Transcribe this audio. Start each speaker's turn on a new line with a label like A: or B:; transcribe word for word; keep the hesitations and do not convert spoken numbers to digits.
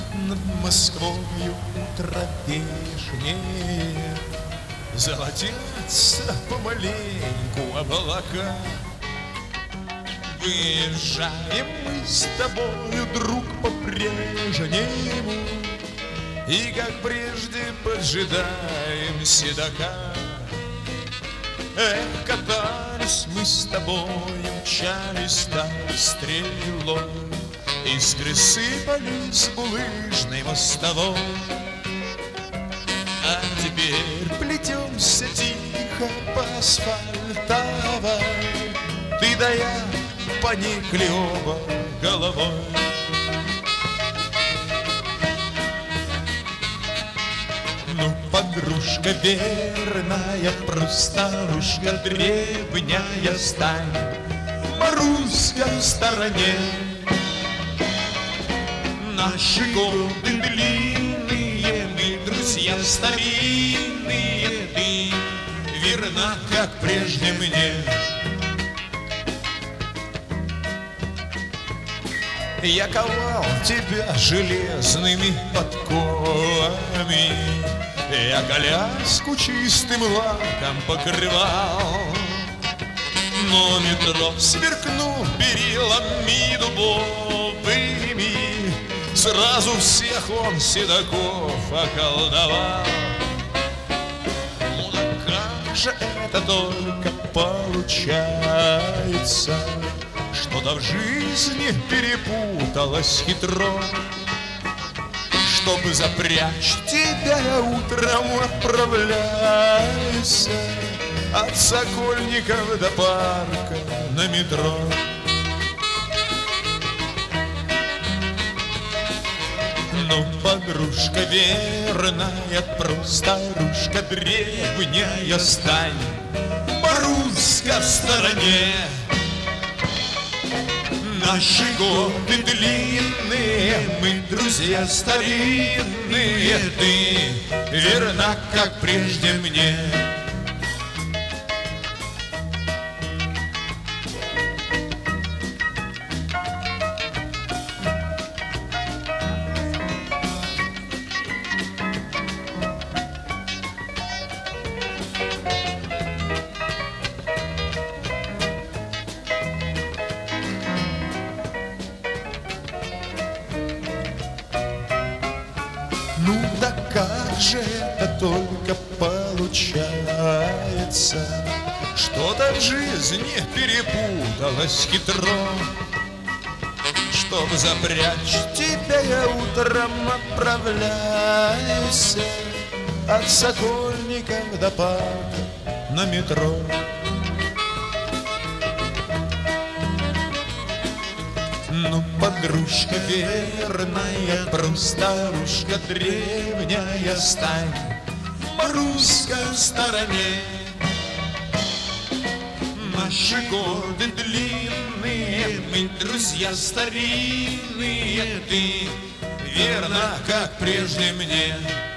A: Над Москвою утро вешнее, золотятся помаленьку облака. Выезжаем мы с тобою, друг, по-прежнему, и, как прежде, поджидаем седока. Эх, катались мы с тобою, мчались так стрелой, искры сыпались булыжной мостовой. А теперь плетемся тихо по асфальтовой, ты да я поникли оба головой. Ну, подружка верная, просторушка древняя, стань, Маруська в стороне. Наши годы длинные, мы друзья старинные, ты верна, как прежде мне. Я ковал тебя железными подковами, я коляску чистым лаком покрывал, но метро, сверкнув перилами дубовыми, сразу всех он седаков околдовал. Ну, да как же это только получается, что-то в жизни перепуталось хитро. Чтобы запрячь тебя, я утром отправляюсь от Сокольников до парка на метро. Ну, подружка верная, просторушка древняя, стань, Маруська в стороне. Наши годы длинные, мы друзья старинные, ты верна, как прежде мне. Ну да как же это только получается, что-то в жизни перепуталось хитро. Чтобы запрячь тебя, я утром отправляюсь от Сокольников до парка на метро. Ну, подружка верная, просторушка древняя, стань, Маруська в стороне. Наши годы длинные, мы друзья старинные, ты верна, как прежде мне.